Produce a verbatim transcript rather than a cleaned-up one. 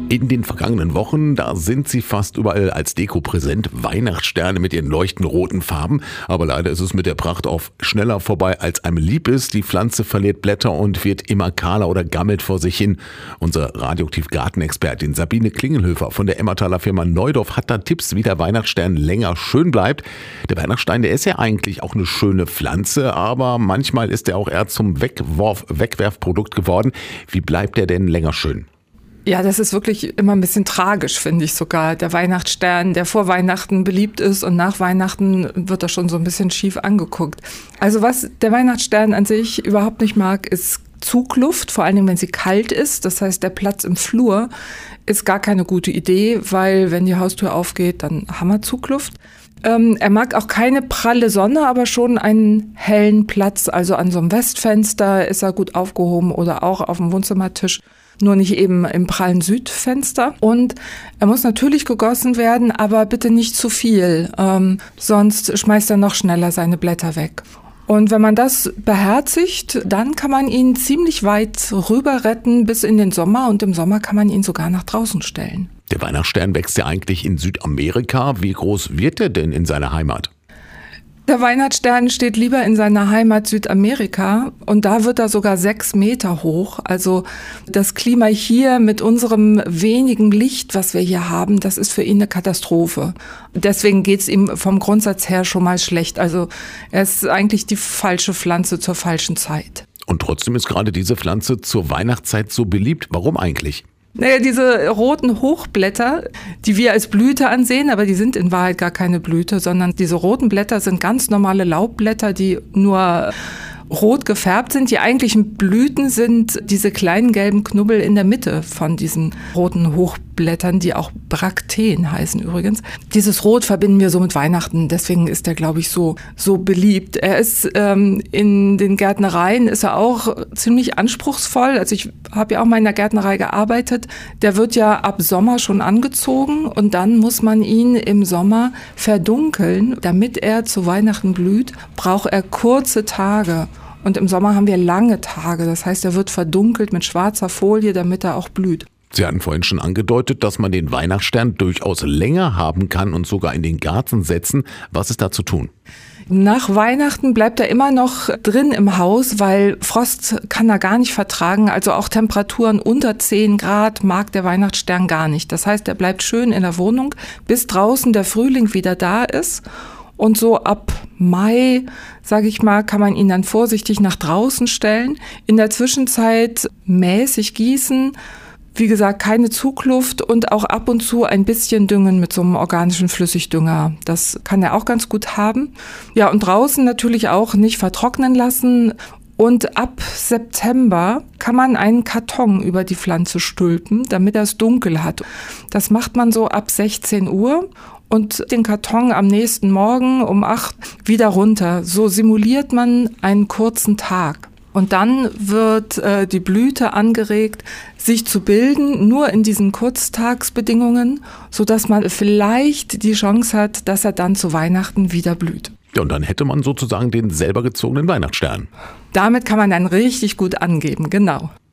In den vergangenen Wochen, da sind sie fast überall als Deko präsent. Weihnachtssterne mit ihren leuchtend roten Farben. Aber leider ist es mit der Pracht oft schneller vorbei, als einem lieb ist. Die Pflanze verliert Blätter und wird immer kahler oder gammelt vor sich hin. Unsere Radioaktiv-Gartenexpertin Sabine Klingelhöfer von der Emmertaler Firma Neudorf hat da Tipps, wie der Weihnachtsstern länger schön bleibt. Der Weihnachtsstein, der ist ja eigentlich auch eine schöne Pflanze, aber manchmal ist er auch eher zum Wegwurf, Wegwerfprodukt geworden. Wie bleibt er denn länger schön? Ja, das ist wirklich immer ein bisschen tragisch, finde ich sogar. Der Weihnachtsstern, der vor Weihnachten beliebt ist und nach Weihnachten wird er schon so ein bisschen schief angeguckt. Also was der Weihnachtsstern an sich überhaupt nicht mag, ist Zugluft, vor allen Dingen, wenn sie kalt ist. Das heißt, der Platz im Flur ist gar keine gute Idee, weil wenn die Haustür aufgeht, dann haben wir Zugluft. Ähm, er mag auch keine pralle Sonne, aber schon einen hellen Platz. Also an so einem Westfenster ist er gut aufgehoben oder auch auf dem Wohnzimmertisch. Nur nicht eben im prallen Südfenster. Und er muss natürlich gegossen werden, aber bitte nicht zu viel, ähm, sonst schmeißt er noch schneller seine Blätter weg. Und wenn man das beherzigt, dann kann man ihn ziemlich weit rüber retten bis in den Sommer. Und im Sommer kann man ihn sogar nach draußen stellen. Der Weihnachtsstern wächst ja eigentlich in Südamerika. Wie groß wird er denn in seiner Heimat? Der Weihnachtsstern steht lieber in seiner Heimat Südamerika und da wird er sogar sechs Meter hoch. Also das Klima hier mit unserem wenigen Licht, was wir hier haben, das ist für ihn eine Katastrophe. Deswegen geht's ihm vom Grundsatz her schon mal schlecht. Also er ist eigentlich die falsche Pflanze zur falschen Zeit. Und trotzdem ist gerade diese Pflanze zur Weihnachtszeit so beliebt. Warum eigentlich? Naja, diese roten Hochblätter, die wir als Blüte ansehen, aber die sind in Wahrheit gar keine Blüte, sondern diese roten Blätter sind ganz normale Laubblätter, die nur rot gefärbt sind. Die eigentlichen Blüten sind diese kleinen gelben Knubbel in der Mitte von diesen roten Hochblättern, die auch Brakteen heißen übrigens. Dieses Rot verbinden wir so mit Weihnachten, deswegen ist er, glaube ich, so so beliebt. Er ist ähm, in den Gärtnereien ist er auch ziemlich anspruchsvoll. Also ich habe ja auch mal in der Gärtnerei gearbeitet. Der wird ja ab Sommer schon angezogen und dann muss man ihn im Sommer verdunkeln. Damit er zu Weihnachten blüht, braucht er kurze Tage. Und im Sommer haben wir lange Tage. Das heißt, er wird verdunkelt mit schwarzer Folie, damit er auch blüht. Sie hatten vorhin schon angedeutet, dass man den Weihnachtsstern durchaus länger haben kann und sogar in den Garten setzen. Was ist da zu tun? Nach Weihnachten bleibt er immer noch drin im Haus, weil Frost kann er gar nicht vertragen. Also auch Temperaturen unter zehn Grad mag der Weihnachtsstern gar nicht. Das heißt, er bleibt schön in der Wohnung, bis draußen der Frühling wieder da ist. Und so ab Mai, sage ich mal, kann man ihn dann vorsichtig nach draußen stellen. In der Zwischenzeit mäßig gießen, wie gesagt, keine Zugluft und auch ab und zu ein bisschen düngen mit so einem organischen Flüssigdünger. Das kann er auch ganz gut haben. Ja, und draußen natürlich auch nicht vertrocknen lassen. Und ab September kann man einen Karton über die Pflanze stülpen, damit er es dunkel hat. Das macht man so ab sechzehn Uhr. Und den Karton am nächsten Morgen um acht wieder runter. So simuliert man einen kurzen Tag. Und dann wird äh, die Blüte angeregt, sich zu bilden, nur in diesen Kurztagsbedingungen, sodass man vielleicht die Chance hat, dass er dann zu Weihnachten wieder blüht. Ja, und dann hätte man sozusagen den selber gezogenen Weihnachtsstern. Damit kann man dann richtig gut angeben, genau.